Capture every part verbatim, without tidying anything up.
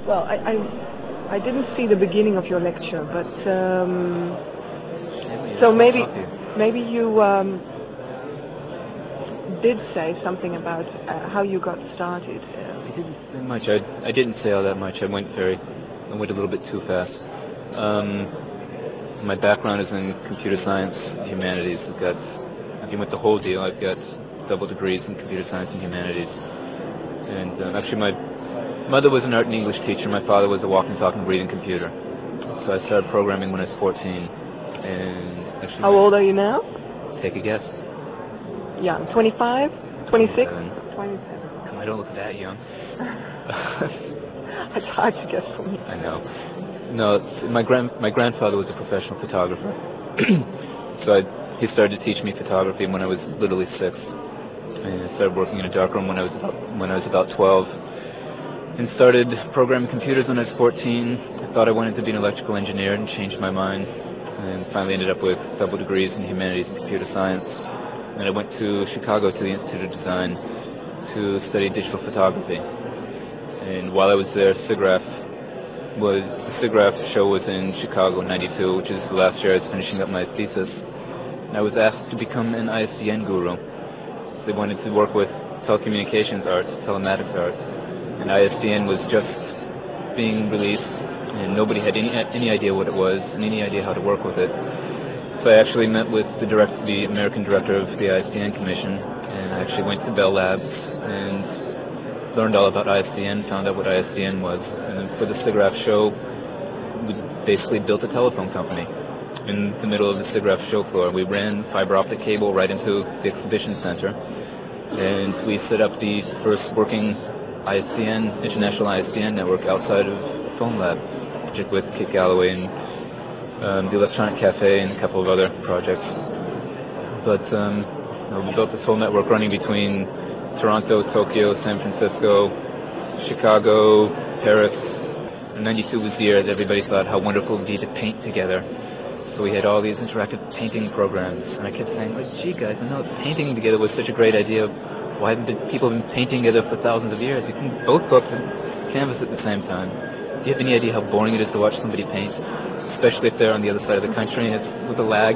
Well, I, I, I didn't see the beginning of your lecture, but um, so maybe maybe you um, did say something about uh, how you got started. I didn't say much. I, I didn't say all that much. I went very, I went a little bit too fast. Um, my background is in computer science, humanities. I've got, if you went the whole deal, I've got double degrees in computer science and humanities. And um, actually, my mother was an art and English teacher. My father was a walking, talking, breathing computer. So I started programming when I was fourteen. And actually, how old are you now? Take a guess. Young. twenty-five? twenty-six? twenty-seven. twenty-seven. I don't look that young. It's hard to guess for me. I know. No, my grand my grandfather was a professional photographer. So I, he started to teach me photography when I was literally six. And I started working in a darkroom when I was about, when I was about twelve. And started programming computers when I was fourteen. I thought I wanted to be an electrical engineer and changed my mind. And finally ended up with double degrees in humanities and computer science. And I went to Chicago to the Institute of Design to study digital photography. And while I was there, SIGGRAPH was, the SIGGRAPH show was in Chicago in ninety-two, which is the last year I was finishing up my thesis. And I was asked to become an I S D N guru. They wanted to work with telecommunications arts, telematics arts. And I S D N was just being released, and nobody had any any idea what it was and any idea how to work with it. So I actually met with the direct, the American director of the I S D N Commission, and I actually went to Bell Labs and learned all about I S D N, found out what I S D N was. And then for the SIGGRAPH show, we basically built a telephone company in the middle of the SIGGRAPH show floor. We ran fiber optic cable right into the exhibition center, and we set up the first working I S D N, international I S D N network outside of Phone Lab, with Kit Galloway and um, the Electronic Cafe and a couple of other projects. But um, you know, we built this whole network running between Toronto, Tokyo, San Francisco, Chicago, Paris. And ninety-two was the year that everybody thought how wonderful it would be to paint together. So we had all these interactive painting programs, and I kept saying, like, gee guys, I know painting together was such a great idea. Why haven't people been painting together for thousands of years? You can both go up to canvas at the same time. Do you have any idea how boring it is to watch somebody paint? Especially if they're on the other side of the country and it's with a lag.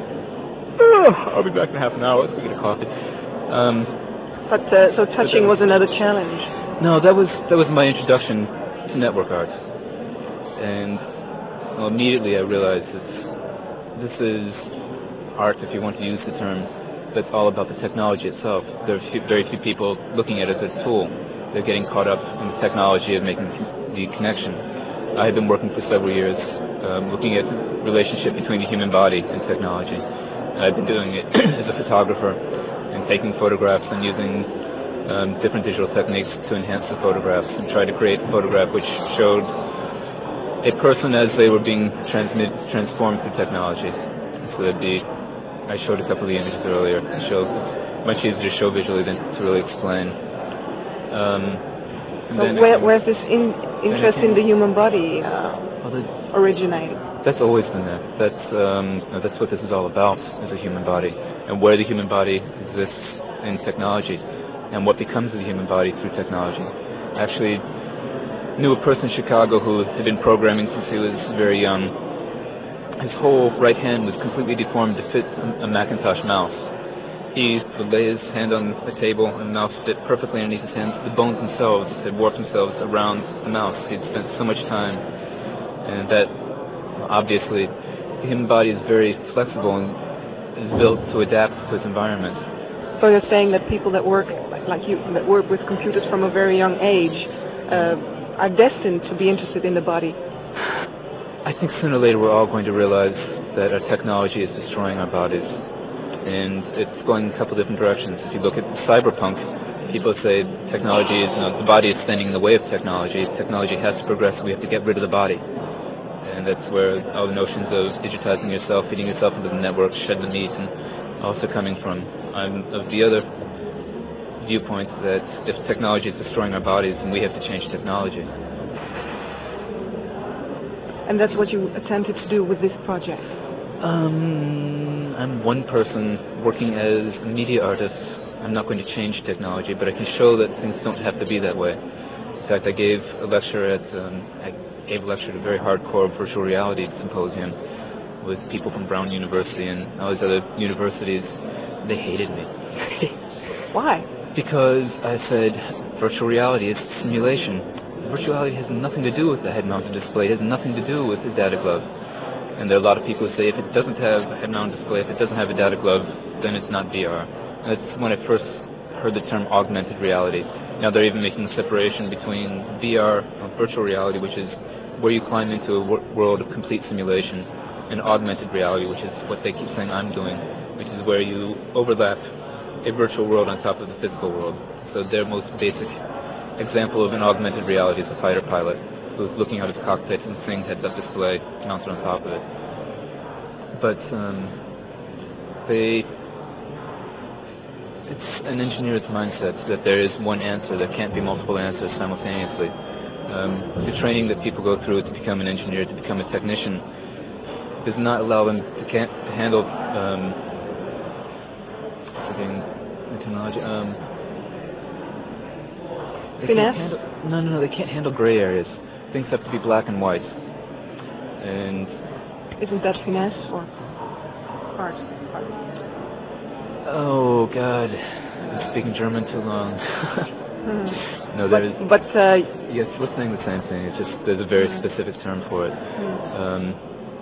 Oh, I'll be back in half an hour. Let's go get a coffee. Um, but uh, so touching but was, was another challenge. No, that was that was my introduction to network arts. And well, immediately I realized that this is art, if you want to use the term, that's all about the technology itself. There are few, very few people looking at it as a tool. They're getting caught up in the technology of making the connection. I have been working for several years um, looking at the relationship between the human body and technology. And I've been doing it as a photographer and taking photographs and using um, different digital techniques to enhance the photographs and try to create a photograph which showed a person as they were being transmit, transformed through technology. So that'd be, I showed a couple of the images earlier. It showed, much easier to show visually than to really explain. Um, so where, where's this in, interest in the human body uh, well, the, originate? That's always been there. That's um, that's what this is all about, is the human body, and where the human body exists in technology, and what becomes of the human body through technology. I actually knew a person in Chicago who had been programming since he was very young. His whole right hand was completely deformed to fit a Macintosh mouse. He would lay his hand on the table and the mouse fit perfectly underneath his hand. The bones themselves had warped themselves around the mouse. He'd spent so much time. And that, obviously, the human body is very flexible and is built to adapt to its environment. So you're saying that people that work, like you, that work with computers from a very young age uh, are destined to be interested in the body? I think sooner or later we're all going to realize that our technology is destroying our bodies. And it's going in a couple different directions. If you look at cyberpunk, people say technology is, you know, the body is standing in the way of technology. Technology has to progress, we have to get rid of the body. And that's where all the notions of digitizing yourself, feeding yourself into the network, shed the meat, and also coming from. I'm of the other viewpoint that if technology is destroying our bodies, then we have to change technology. And that's what you attempted to do with this project? Um, I'm one person working as a media artist. I'm not going to change technology, but I can show that things don't have to be that way. fact, I gave a lecture at um, I gave a lecture at a very hardcore virtual reality symposium with people from Brown University and all these other universities. They hated me. Why? Because I said virtual reality is simulation. Virtual reality has nothing to do with the head-mounted display. It has nothing to do with the data glove. And there are a lot of people who say if it doesn't have a head-mounted display, if it doesn't have a data glove, then it's not V R. And that's when I first heard the term augmented reality. Now they're even making a separation between V R, uh, virtual reality, which is where you climb into a wor world of complete simulation, and augmented reality, which is what they keep saying I'm doing, which is where you overlap a virtual world on top of the physical world. So their most basic example of an augmented reality is a fighter pilot who's looking out of his cockpit and seeing heads-up display mounted on top of it. But um, they, it's an engineer's mindset that there is one answer. There can't be multiple answers simultaneously. Um, the training that people go through to become an engineer, to become a technician, does not allow them to, can't, to handle um, terminology. Um, Finesse? Handle, no, no, no. They can't handle gray areas. Things have to be black and white. And isn't that finesse or art? Oh God, I'm speaking German too long. hmm. No, there is. But, but uh, yes, we're saying the same thing. It's just there's a very hmm. specific term for it. Hmm. Um,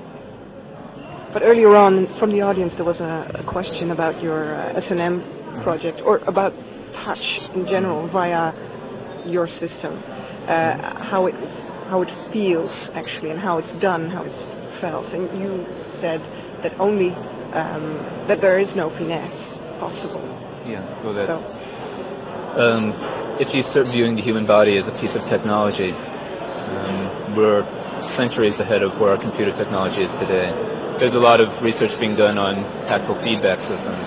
but earlier on, from the audience, there was a, a question about your uh, S N M project, or about touch in general via your system, uh, how it how it feels actually, and how it's done, how it's felt. And you said that only um, that there is no finesse possible. Yeah. So that. So. Um, if you start viewing the human body as a piece of technology, um, we're centuries ahead of where our computer technology is today. There's a lot of research being done on tactile feedback systems.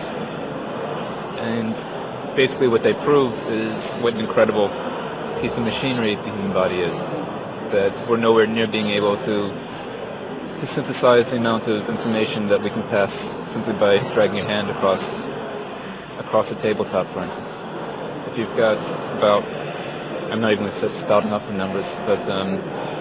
And basically what they prove is what an incredible piece of machinery the human body is. That we're nowhere near being able to, to synthesize the amount of information that we can pass simply by dragging your hand across, across a tabletop, for instance. If you've got about, I'm not even going to spout enough the numbers, but um,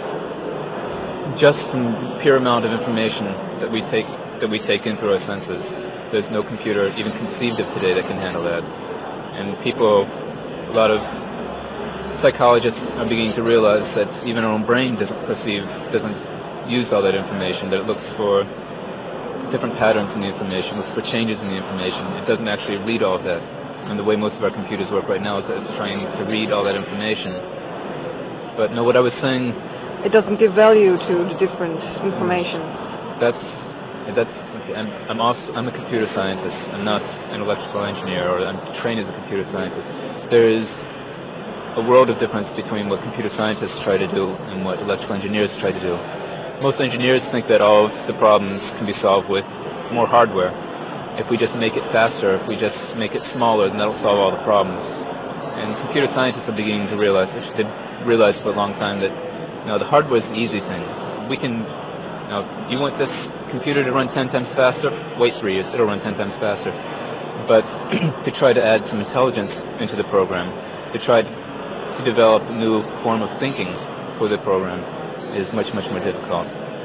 just from pure amount of information that we take that we take in through our senses, there's no computer even conceived of today that can handle that. And people, a lot of psychologists are beginning to realize that even our own brain doesn't perceive, doesn't use all that information, that it looks for different patterns in the information, looks for changes in the information. It doesn't actually read all of that. And the way most of our computers work right now is that it's trying to read all that information. But no, what I was saying... It doesn't give value to the different information. That's... that's okay. I'm, I'm, also, I'm a computer scientist. I'm not an electrical engineer, or I'm trained as a computer scientist. There is a world of difference between what computer scientists try to do and what electrical engineers try to do. Most engineers think that all of the problems can be solved with more hardware. If we just make it faster, if we just make it smaller, then that'll solve all the problems. And computer scientists are beginning to realize, they've realized for a long time that, you know, the hardware is the easy thing. We can, you know, you want this computer to run ten times faster? Wait three years, it'll run ten times faster. But to try to add some intelligence into the program, to try to develop a new form of thinking for the program is much, much more difficult.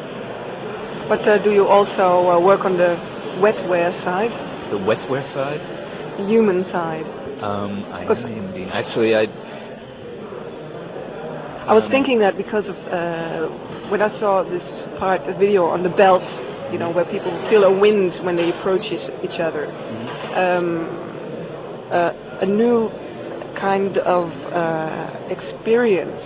But uh, do you also uh, work on the wetware side? The wetware side? The human side. Um, I am a human being. Actually, I... I was um, thinking that because of, uh, when I saw this part, the video on the belt, you know, where people feel a wind when they approach each, each other. Mm-hmm. um, uh, a new kind of uh, experience,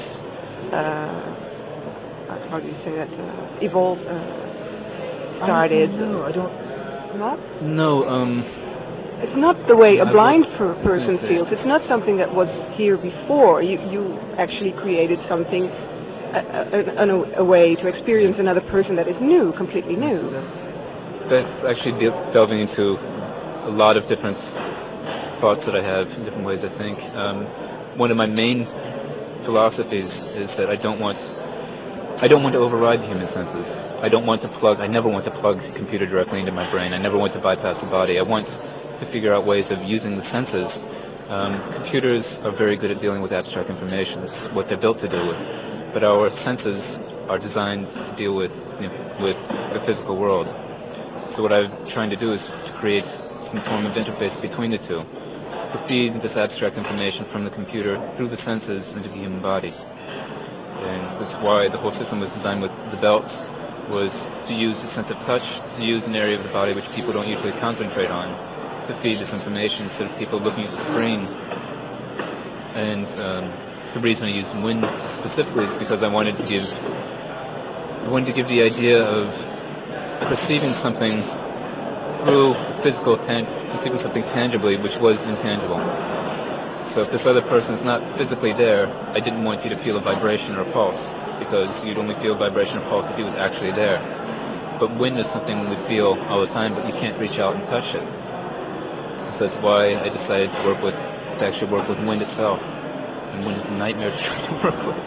uh, how do you say that, uh, evolved, uh, started. No, I don't... Not? No, um... It's not the way a I blind would, per person feels. It's not something that was here before. You, you actually created something, a, a, a, a way to experience another person that is new, completely new. That's actually delving into a lot of different thoughts that I have in different ways, I think. Um, one of my main philosophies is that I don't want I don't want to override the human senses. I don't want to plug, I never want to plug the computer directly into my brain. I never want to bypass the body. I want to figure out ways of using the senses Um, computers are very good at dealing with abstract information. It's what they're built to deal with. But our senses are designed to deal with, you know, with the physical world. So what I'm trying to do is to create some form of interface between the two, to feed this abstract information from the computer through the senses into the human body. And that's why the whole system was designed with the belt, was to use the sense of touch, to use an area of the body which people don't usually concentrate on, to feed this information instead of people looking at the screen. And um, the reason I used wind specifically is because I wanted to give, I wanted to give the idea of perceiving something through physical, tan perceiving something tangibly which was intangible. So if this other person is not physically there, I didn't want you to feel a vibration or a pulse, because you'd only feel a vibration or pulse if he was actually there. But wind is something we feel all the time, but you can't reach out and touch it. So that's why I decided to work with, to actually work with wind itself. And wind is a nightmare to try to work with.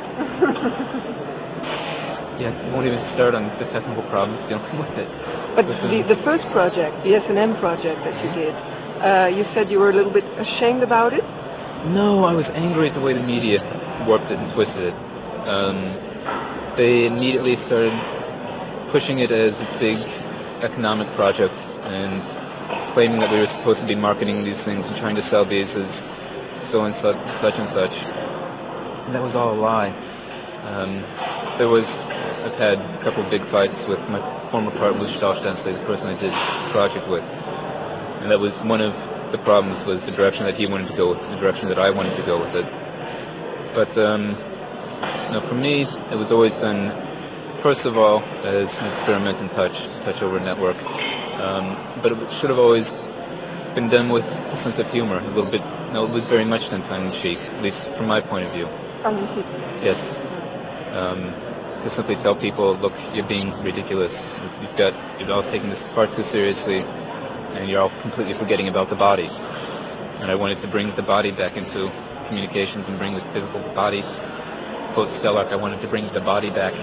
Yeah, I won't even start on the technical problems dealing with it. But the, the first project, the S N M project that you did, uh, you said you were a little bit ashamed about it? No, I was angry at the way the media warped it and twisted it. Um, they immediately started pushing it as a big economic project and claiming that we were supposed to be marketing these things and trying to sell these as so and such, such and such. And that was all a lie. Um, there was, I've had a couple of big fights with my former partner, Lou Stahlstensky, the person I did the project with. And that was one of the problems, was the direction that he wanted to go with, the direction that I wanted to go with it. But um, you know, for me, it was always done, first of all, as an experiment in touch, touch over a network. Um, but it should have always been done with a sense of humor, a little bit. No, it was very much done tongue-in-cheek, at least from my point of view. Tongue-in-cheek. Yes. Um, to simply tell people, look, you're being ridiculous. You've got, you're all taking this far too seriously, and you're all completely forgetting about the body. And I wanted to bring the body back into communications and bring the physical body. Quote Stellark, I wanted to bring the body back.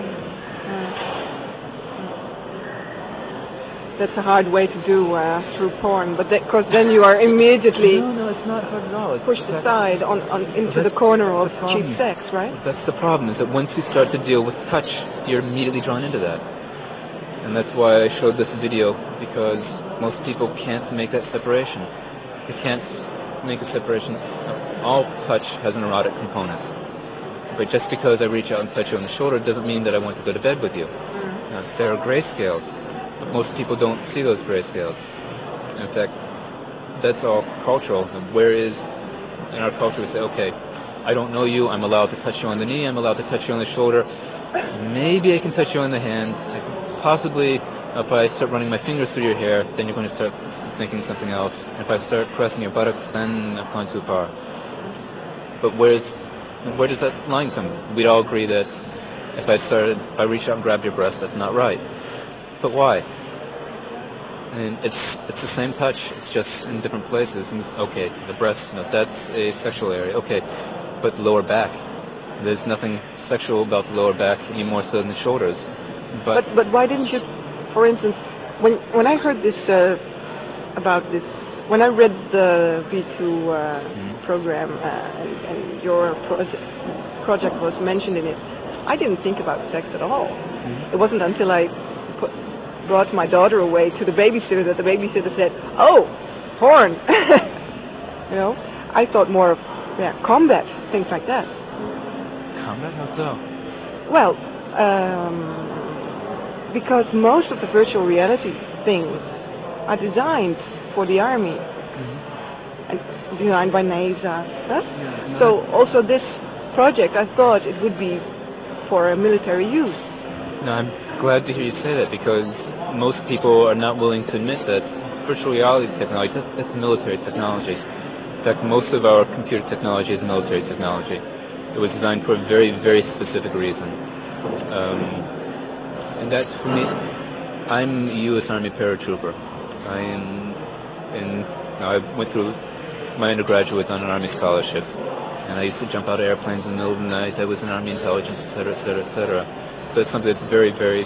That's a hard way to do uh, through porn, but because then you are immediately no, no, it's not hard at all. It's pushed aside on, on into the corner of cheap sex, right? That's the problem, is that once you start to deal with touch, you're immediately drawn into that. And that's why I showed this video, because most people can't make that separation. They can't make a separation. All touch has an erotic component. But just because I reach out and touch you on the shoulder doesn't mean that I want to go to bed with you. Mm. Now, there are grayscales, but most people don't see those grayscales. In fact, that's all cultural. And where is, in our culture, we say, okay, I don't know you, I'm allowed to touch you on the knee, I'm allowed to touch you on the shoulder, maybe I can touch you on the hand, I can possibly, if I start running my fingers through your hair, then you're going to start thinking something else. If I start pressing your buttocks, then I've gone too far. But where's, where does that line come? We'd all agree that if I started, if I reach out and grab your breast, that's not right. But why? And it's it's the same touch, it's just in different places. And okay, the breast, no, that's a sexual area. Okay, but the lower back, there's nothing sexual about the lower back any more so than the shoulders. But but, but why didn't you, for instance, when when I heard this uh, about this, when I read the V two uh, mm-hmm. program uh, and, and your project project was mentioned in it, I didn't think about sex at all. Mm-hmm. It wasn't until I put, brought my daughter away to the babysitter that the babysitter said, "Oh, porn." You know, I thought more of yeah, combat, things like that. Combat? How so? Well, um, because most of the virtual reality things are designed for the army, mm-hmm. and designed by NASA. Huh? Yeah, no, so also this project, I thought it would be for a military use. No, I'm glad to hear you say that, because most people are not willing to admit that virtual reality technology, that's, that's military technology. In fact, most of our computer technology is military technology. It was designed for a very, very specific reason. Um, and that's, for me, I'm a U S Army paratrooper. I am in, I went through my undergraduate on an Army scholarship, and I used to jump out of airplanes in the middle of the night. I was in Army intelligence, et cetera, et cetera, et cetera. So it's something that's very, very,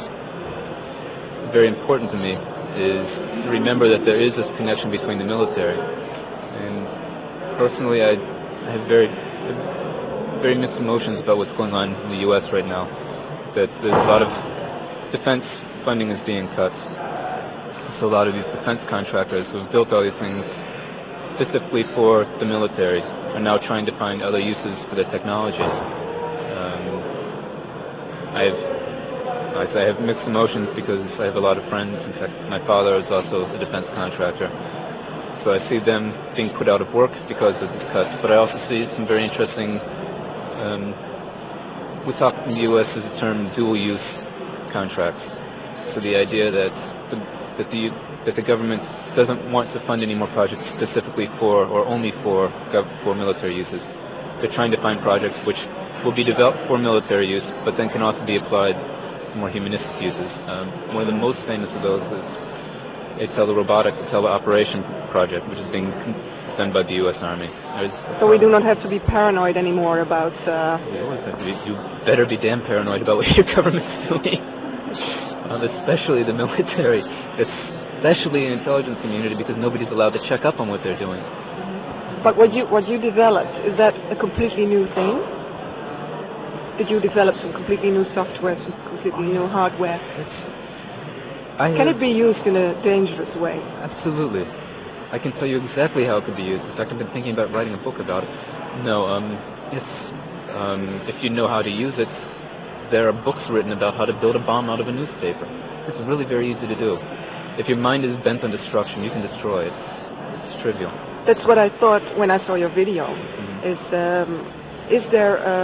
very important to me, is to remember that there is this connection between the military. And personally, I, I have very, very mixed emotions about what's going on in the U S right now. That there's a lot of defense funding is being cut. So a lot of these defense contractors who have built all these things specifically for the military are now trying to find other uses for the technology. Um, I have, like I have mixed emotions because I have a lot of friends. In fact, my father is also a defense contractor. So I see them being put out of work because of these cuts. But I also see some very interesting, um, we talk in the U S as the term dual-use contracts. So the idea that the, that the that the government doesn't want to fund any more projects specifically for or only for gov for military uses. They're trying to find projects which will be developed for military use, but then can also be applied to more humanistic uses. Um, one of the most famous of those is a telerobotic, a teleoperation project, which is being done by the U S Army. There's so we do not have to be paranoid anymore about... Uh... You always have to be, you better be damn paranoid about what your government's doing. um, especially the military. Especially the intelligence community, because nobody's allowed to check up on what they're doing. But what you what you developed, is that a completely new thing? Did you develop some completely new software, some completely new hardware? I Can it be used in a dangerous way? Absolutely. I can tell you exactly how it could be used. In fact, I've been thinking about writing a book about it. No, um, it's um, if you know how to use it, there are books written about how to build a bomb out of a newspaper. It's really very easy to do. If your mind is bent on destruction, you can destroy it. It's trivial. That's what I thought when I saw your video. Mm-hmm. Is um, is there a,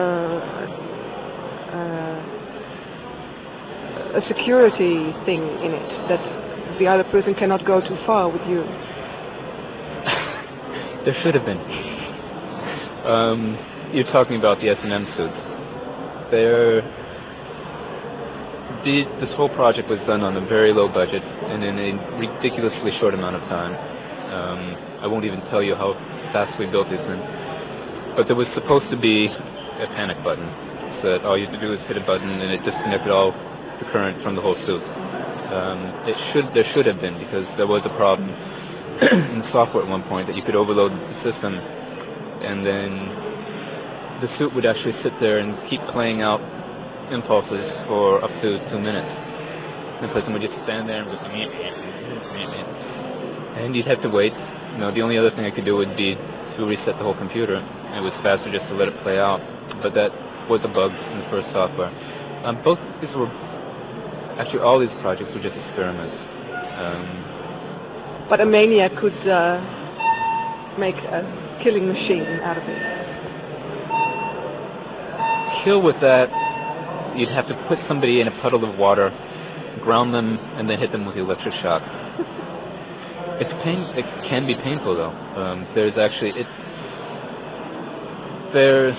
a, a security thing in it that the other person cannot go too far with you? There should have been. Um, you're talking about the S and M suits. They're The, this whole project was done on a very low budget and in a ridiculously short amount of time. Um, I won't even tell you how fast we built these things. But there was supposed to be a panic button, so that all you had to do is hit a button and it disconnected all the current from the whole suit. Um, it should, there should have been, because there was a problem in the software at one point that you could overload the system, and then the suit would actually sit there and keep playing out impulses for up to two minutes. The person would just stand there and go, and you'd have to wait. You know, the only other thing I could do would be to reset the whole computer. It was faster just to let it play out. But that was a bug in the first software. Um, both these were, actually all these projects were just experiments. Um, but a maniac could uh, make a killing machine out of it. Kill with that, you'd have to put somebody in a puddle of water, ground them, and then hit them with the electric shock. It's pain. It can be painful, though. Um, there's actually it. There's.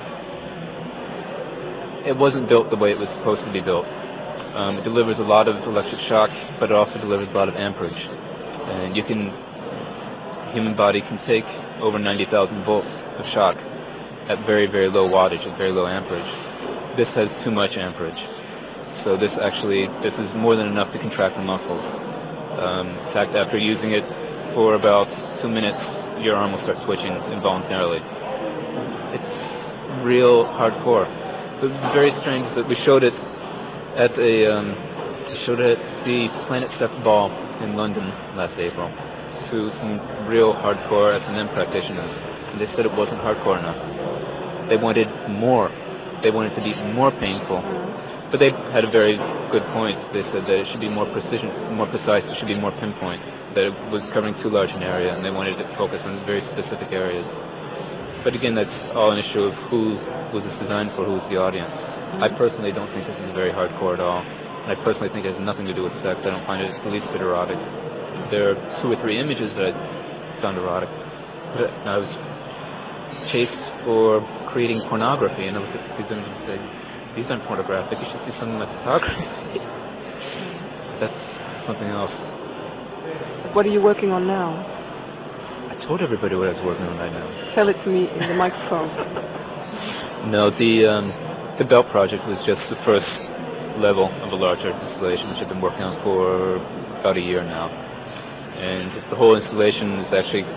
It wasn't built the way it was supposed to be built. Um, it delivers a lot of electric shock, but it also delivers a lot of amperage. And you can, human body can take over ninety thousand volts of shock at very, very low wattage, at very low amperage. This has too much amperage. So this actually, this is more than enough to contract the muscles. Um, in fact, after using it for about two minutes, your arm will start twitching involuntarily. It's real hardcore. It was very strange that we showed it at a, um, we showed it at the Planet Sex Ball in London last April to some real hardcore S and M practitioners, and they said it wasn't hardcore enough. They wanted more. They wanted it to be more painful. But they had a very good point. They said that it should be more precision, more precise, it should be more pinpoint, that it was covering too large an area, and they wanted to focus on very specific areas. But again, that's all an issue of who was this designed for, who's the audience. I personally don't think this is very hardcore at all. I personally think it has nothing to do with sex. I don't find it the least bit erotic. There are two or three images that I found erotic. But I was chased for creating pornography, and I was at these images and said, these aren't pornographic, you should see something like photography. That's something else. What are you working on now? I told everybody what I was working on right now. Tell it to me in the microphone. No, the um, the Belt project was just the first level of a larger installation, which I've been working on for about a year now. And the whole installation is actually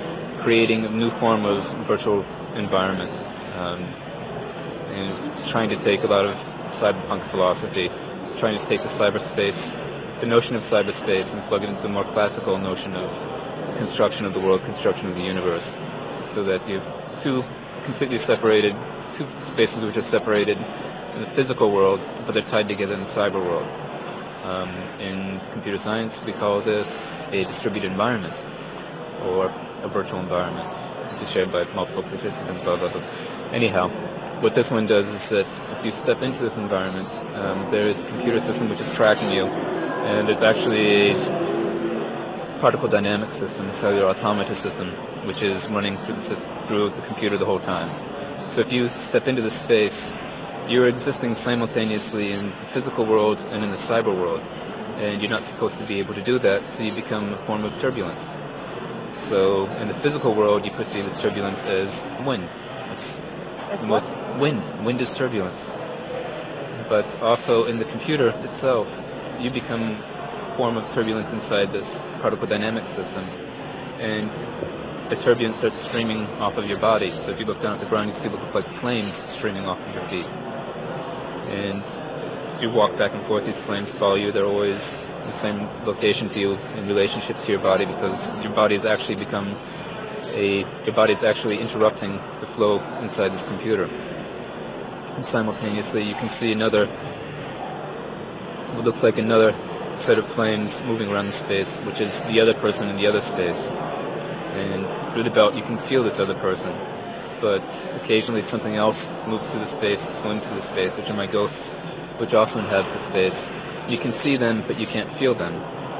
creating a new form of virtual environment, um, and trying to take a lot of cyberpunk philosophy, trying to take the cyberspace, the notion of cyberspace, and plug it into the more classical notion of construction of the world, construction of the universe, so that you have two completely separated, two spaces which are separated in the physical world, but they're tied together in the cyber world. Um, in computer science, we call this a distributed environment, or a virtual environment. It's shared by multiple participants, blah, blah, blah. Anyhow, what this one does is that if you step into this environment, um, there is a computer system which is tracking you, and it's actually a particle dynamic system, a cellular automata system, which is running through the, through the computer the whole time. So if you step into this space, you're existing simultaneously in the physical world and in the cyber world, and you're not supposed to be able to do that, so you become a form of turbulence. So in the physical world, you perceive this turbulence as wind. As what? Wind. Wind is turbulence. But also in the computer itself, you become a form of turbulence inside this particle dynamic system, and the turbulence starts streaming off of your body. So if you look down at the ground, you see what looks like flames streaming off of your feet. And you walk back and forth, these flames follow you. They're always in the same location to you in relationship to your body, because your body has actually become a, your body is actually interrupting the flow inside this computer. And simultaneously, you can see another, what looks like another set of flames moving around the space, which is the other person in the other space. And through the belt, you can feel this other person. But occasionally something else moves through the space, swims through the space, which are my ghosts, which also inhabit the space. You can see them, but you can't feel them.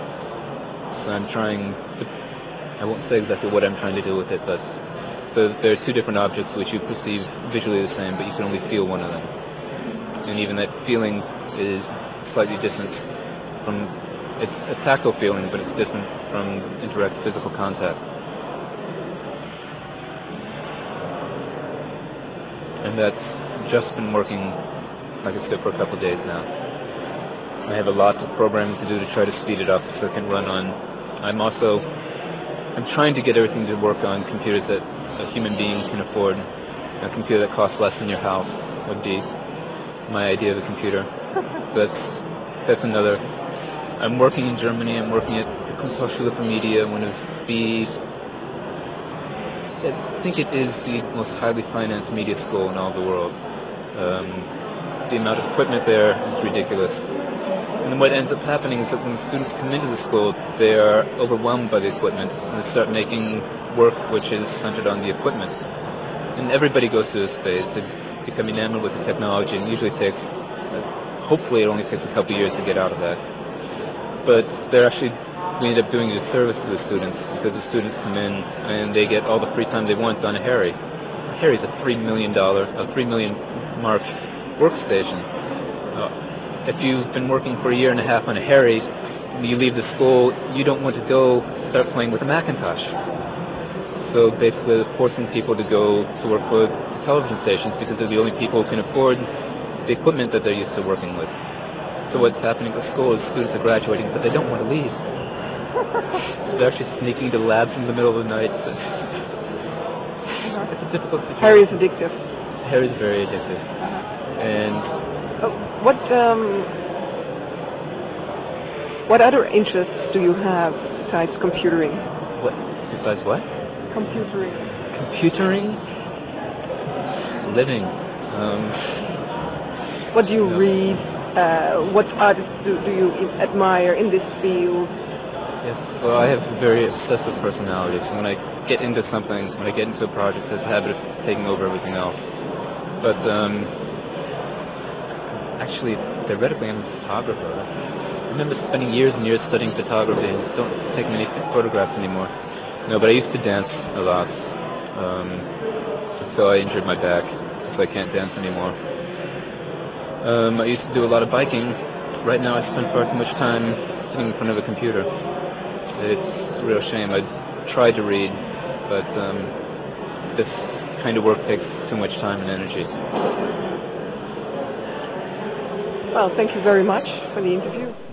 So I'm trying to, I won't say exactly what I'm trying to do with it, but so there are two different objects which you perceive visually the same, but you can only feel one of them. And even that feeling is slightly different from, it's a tactile feeling, but it's different from indirect physical contact. And that's just been working, like I said, for a couple of days now. I have a lot of programming to do to try to speed it up so it can run on. I'm also, I'm trying to get everything to work on computers that a human being can afford. A computer that costs less than your house would be my idea of a computer. That's, that's another. I'm working in Germany. I'm working at the Kunsthochschule für Media, one of the, I think it is the most highly financed media school in all the world. Um, the amount of equipment there is ridiculous. And what ends up happening is that when students come into the school, they are overwhelmed by the equipment, and they start making work which is centered on the equipment. And everybody goes through this phase. They become enamored with the technology, and it usually takes, hopefully it only takes a couple years to get out of that. But they're actually, we end up doing a disservice to the students, because the students come in and they get all the free time they want on a Harry. Harry's a three million dollar, a three million mark workstation. Uh, if you've been working for a year and a half on a Harry, and you leave the school, you don't want to go start playing with a Macintosh. So basically forcing people to go to work for television stations because they're the only people who can afford the equipment that they're used to working with. So what's happening at school is students are graduating, but they don't want to leave. They're actually sneaking to labs in the middle of the night. It's a difficult situation. Harry is addictive. Harry's very addictive. Uh-huh. And uh, what um, what other interests do you have besides computering? What? Besides what? Computering. Computering? Living. Um, what do you no. read? Uh, what artists do, do you admire in this field? Yes, well, I have a very obsessive personality, so when I get into something, when I get into a project, there's a habit of taking over everything else. But, um, actually, theoretically, I'm a photographer. I remember spending years and years studying photography and don't take many photographs anymore. No, but I used to dance a lot, um, so I injured my back, so I can't dance anymore. Um, I used to do a lot of biking. Right now I spend far too much time sitting in front of a computer. It's a real shame. I tried to read, but um, this kind of work takes too much time and energy. Well, thank you very much for the interview.